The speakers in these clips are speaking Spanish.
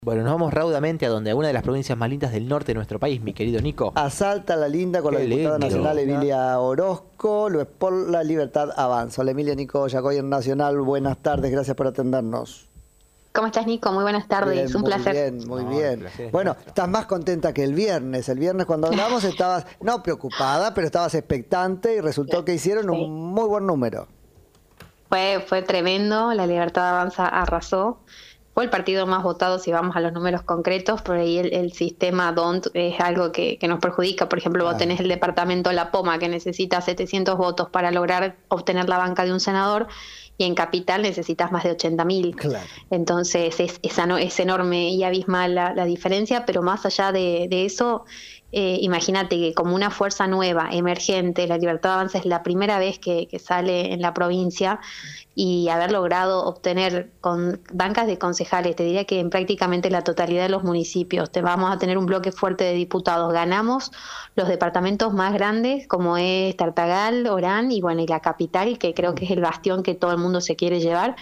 Bueno, nos vamos raudamente a una de las provincias más lindas del norte de nuestro país, mi querido Nico. A Salta la linda con la Qué diputada lindo. nacional Emilia Orozco, lo es por la libertad avanza. Hola Emilia, Nico Yacoy en Nacional, buenas tardes, gracias por atendernos. ¿Cómo estás, Nico? Muy buenas tardes, Bien, un placer. Muy No, bien. el placer es Bueno, nuestro. estás más contenta que el viernes. El viernes cuando hablamos estabas, no preocupada, pero estabas expectante y resultó que hicieron Sí. un muy buen número. Fue tremendo, la Libertad Avanza arrasó. Fue el partido más votado si vamos a los números concretos, por ahí el sistema DONT es algo que nos perjudica. Por ejemplo, vos tenés el departamento La Poma que necesita 700 votos para lograr obtener la banca de un senador y en Capital necesitas más de 80.000. Claro. Entonces es enorme y abismal la diferencia, pero más allá de eso, imagínate que como una fuerza nueva, emergente, la Libertad Avanza es la primera vez que sale en la provincia y haber logrado obtener con bancas de concejales, te diría que en prácticamente la totalidad de los municipios, vamos a tener un bloque fuerte de diputados, ganamos los departamentos más grandes como es Tartagal, Orán y bueno, y la capital, que creo que es el bastión que todo el mundo se quiere llevar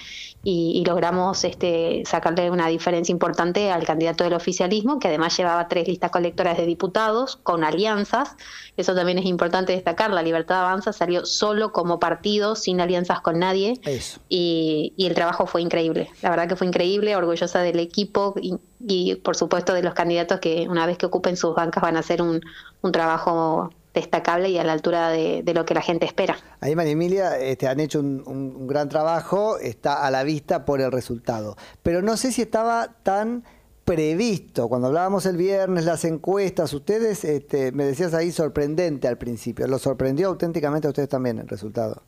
y logramos sacarle una diferencia importante al candidato del oficialismo, que además llevaba 3 listas colectoras de diputados con alianzas. Eso también es importante destacar, la Libertad Avanza salió solo como partido, sin alianzas con nadie. Eso. Y el trabajo fue increíble, la verdad que fue increíble, orgullosa del equipo y por supuesto de los candidatos que una vez que ocupen sus bancas van a hacer un trabajo destacable y a la altura de lo que la gente espera. Ahí María Emilia han hecho un gran trabajo, está a la vista por el resultado. Pero no sé si estaba tan previsto. Cuando hablábamos el viernes, las encuestas, ustedes, me decías ahí sorprendente al principio. ¿Lo sorprendió auténticamente a ustedes también el resultado?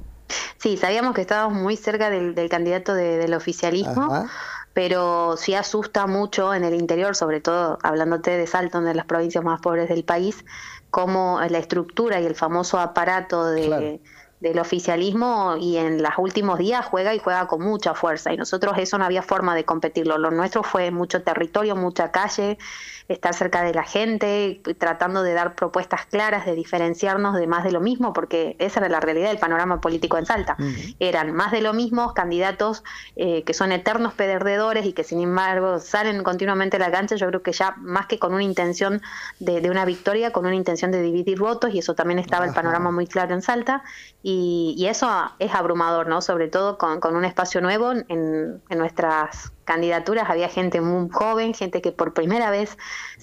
Sí, sabíamos que estábamos muy cerca del candidato del oficialismo. Ajá. Pero sí asusta mucho en el interior, sobre todo hablándote de Salta, una de las provincias más pobres del país, como la estructura y el famoso aparato Claro. del oficialismo y en los últimos días juega con mucha fuerza y nosotros eso no había forma de competirlo. Lo nuestro fue mucho territorio, mucha calle, estar cerca de la gente, tratando de dar propuestas claras, de diferenciarnos de más de lo mismo, porque esa era la realidad del panorama político en Salta. Eran más de lo mismo, candidatos que son eternos perdedores y que sin embargo salen continuamente a la cancha. Yo creo que ya más que con una intención de una victoria, con una intención de dividir votos, y eso también estaba el panorama muy claro en Salta, y eso es abrumador, ¿no? Sobre todo con un espacio nuevo en nuestras candidaturas. Había gente muy joven, gente que por primera vez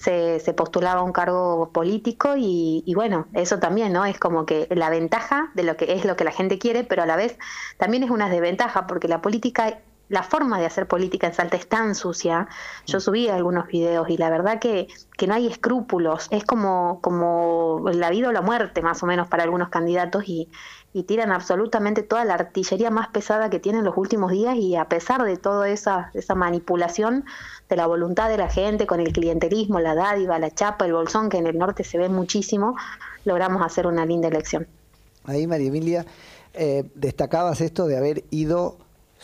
se postulaba a un cargo político y bueno, eso también, ¿no? Es como que la ventaja de lo que es lo que la gente quiere, pero a la vez también es una desventaja porque la política, la forma de hacer política en Salta es tan sucia. Yo subí algunos videos y la verdad que no hay escrúpulos, es como la vida o la muerte más o menos para algunos candidatos y tiran absolutamente toda la artillería más pesada que tienen los últimos días y a pesar de toda esa manipulación de la voluntad de la gente con el clientelismo, la dádiva, la chapa, el bolsón, que en el norte se ve muchísimo, logramos hacer una linda elección. Ahí María Emilia, destacabas esto de haber ido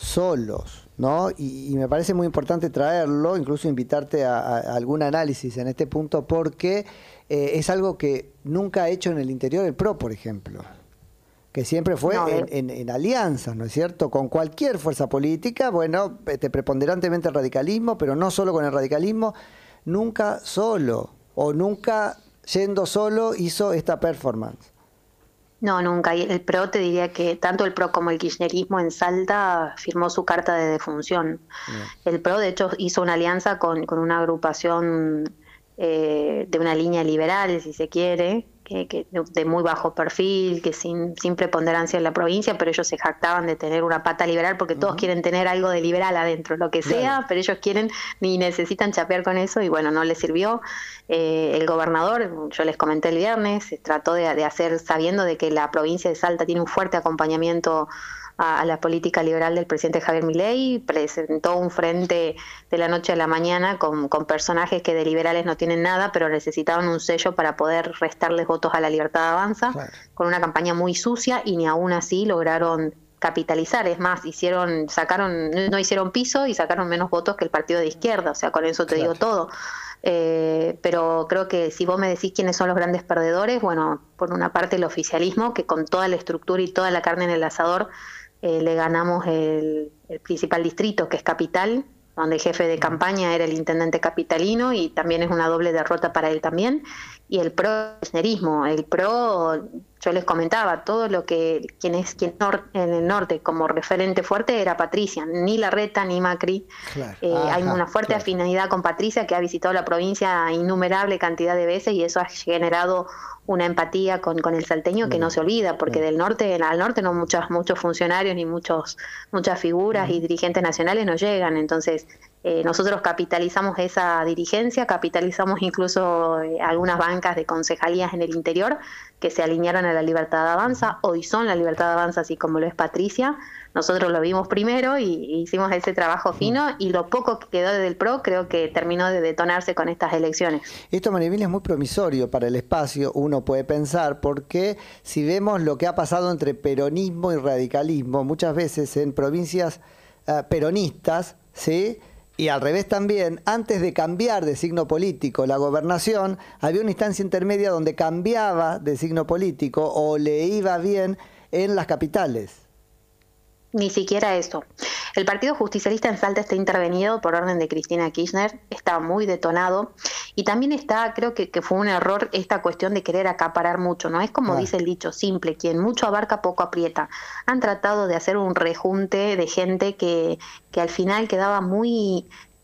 solos, ¿no? Y me parece muy importante traerlo, incluso invitarte a algún análisis en este punto, porque es algo que nunca ha hecho en el interior el PRO, por ejemplo, que siempre fue en alianzas, ¿no es cierto? Con cualquier fuerza política, bueno, preponderantemente el radicalismo, pero no solo con el radicalismo, nunca solo, o nunca yendo solo hizo esta performance. No, nunca. Y el PRO, te diría que tanto el PRO como el kirchnerismo en Salta firmó su carta de defunción. Bien. El PRO, de hecho, hizo una alianza con una agrupación de una línea liberal, si se quiere, que de muy bajo perfil, que sin preponderancia en la provincia, pero ellos se jactaban de tener una pata liberal porque todos quieren tener algo de liberal adentro, lo que sea, pero ellos quieren ni necesitan chapear con eso y bueno, no les sirvió. El gobernador, yo les comenté el viernes, trató de hacer, sabiendo de que la provincia de Salta tiene un fuerte acompañamiento a la política liberal del presidente Javier Milei, presentó un frente de la noche a la mañana con personajes que de liberales no tienen nada, pero necesitaban un sello para poder restarles votos a la Libertad Avanza, Claro. con una campaña muy sucia y ni aún así lograron capitalizar. Es más, no hicieron piso y sacaron menos votos que el partido de izquierda, o sea, con eso te digo todo. Pero creo que si vos me decís quiénes son los grandes perdedores, bueno, por una parte el oficialismo, que con toda la estructura y toda la carne en el asador le ganamos el principal distrito, que es Capital, donde el jefe de campaña era el intendente capitalino y también es una doble derrota para él también. Y el PRO, el kirchnerismo, el PRO, yo les comentaba, todo lo que quien en el norte como referente fuerte era Patricia, ni Larreta ni Macri. Claro. Hay una fuerte afinidad con Patricia, que ha visitado la provincia innumerable cantidad de veces, y eso ha generado una empatía con el salteño que no se olvida, porque del norte al norte no muchos funcionarios ni muchas figuras y dirigentes nacionales no llegan. Entonces nosotros capitalizamos esa dirigencia, capitalizamos incluso algunas bancas de concejalías en el interior que se alinearon a la Libertad Avanza, hoy son la Libertad Avanza, así como lo es Patricia. Nosotros lo vimos primero y hicimos ese trabajo fino, y lo poco que quedó del PRO creo que terminó de detonarse con estas elecciones. Esto, María Emilia, es muy promisorio para el espacio, uno puede pensar, porque si vemos lo que ha pasado entre peronismo y radicalismo, muchas veces en provincias peronistas, ¿sí?, y al revés también, antes de cambiar de signo político la gobernación, había una instancia intermedia donde cambiaba de signo político o le iba bien en las capitales. Ni siquiera eso. El Partido Justicialista en Salta está intervenido por orden de Cristina Kirchner, está muy detonado, y también está, creo que fue un error esta cuestión de querer acaparar mucho, ¿no? Es como dice el dicho simple, quien mucho abarca poco aprieta. Han tratado de hacer un rejunte de gente que al final quedaba muy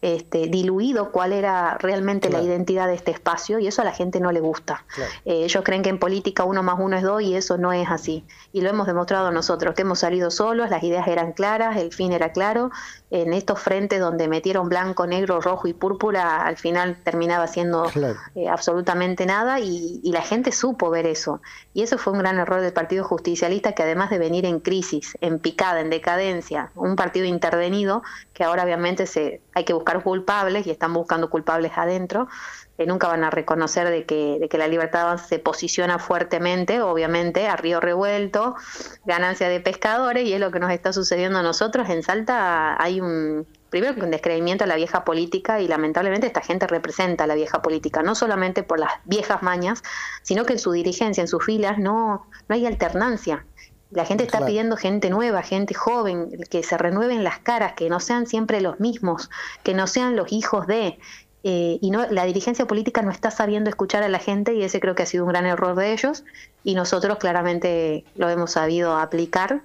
diluido cuál era realmente la identidad de este espacio, y eso a la gente no le gusta. Ellos creen que en política 1 más 1 es 2, y eso no es así. Y lo hemos demostrado nosotros, que hemos salido solos, las ideas eran claras, el fin era claro. En estos frentes donde metieron blanco, negro, rojo y púrpura, al final terminaba siendo absolutamente nada, y la gente supo ver eso. Y eso fue un gran error del Partido Justicialista, que además de venir en crisis, en picada, en decadencia, un partido intervenido, que ahora obviamente hay que buscar culpables, y están buscando culpables adentro, nunca van a reconocer de que la Libertad Avanza se posiciona fuertemente, obviamente, a río revuelto, ganancia de pescadores, y es lo que nos está sucediendo a nosotros. En Salta hay primero un descreimiento a la vieja política, y lamentablemente esta gente representa a la vieja política, no solamente por las viejas mañas, sino que en su dirigencia, en sus filas, no hay alternancia. La gente está pidiendo gente nueva, gente joven, que se renueven las caras, que no sean siempre los mismos, que no sean los hijos de... y no, la dirigencia política no está sabiendo escuchar a la gente, y ese creo que ha sido un gran error de ellos, y nosotros claramente lo hemos sabido aplicar,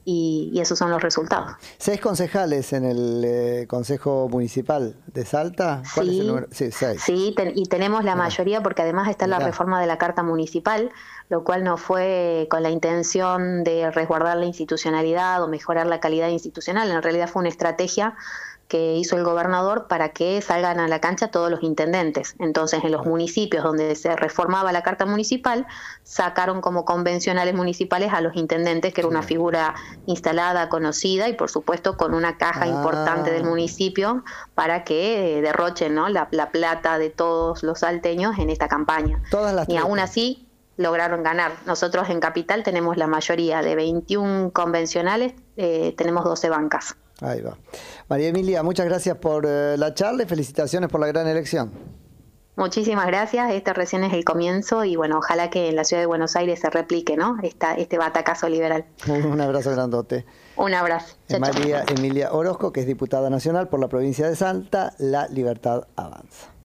y esos son los resultados. 6 concejales en el Consejo Municipal de Salta. ¿Cuál es el número? Sí, 6. Sí, y tenemos la mayoría, porque además está la reforma de la Carta Municipal, lo cual no fue con la intención de resguardar la institucionalidad o mejorar la calidad institucional. En realidad fue una estrategia que hizo el gobernador para que salgan a la cancha todos los intendentes. Entonces, en los municipios donde se reformaba la Carta Municipal, sacaron como convencionales municipales a los intendentes, que era una figura instalada, conocida, y por supuesto con una caja importante del municipio para que derrochen, ¿no?, la plata de todos los salteños en esta campaña. Y aún así lograron ganar. Nosotros en Capital tenemos la mayoría, de 21 convencionales, tenemos 12 bancas. Ahí va. María Emilia, muchas gracias por la charla y felicitaciones por la gran elección. Muchísimas gracias. Este recién es el comienzo, y bueno, ojalá que en la ciudad de Buenos Aires se replique, ¿no?, este batacazo liberal. Un abrazo grandote. Un abrazo. María Emilia Orozco, que es diputada nacional por la provincia de Salta, La Libertad Avanza.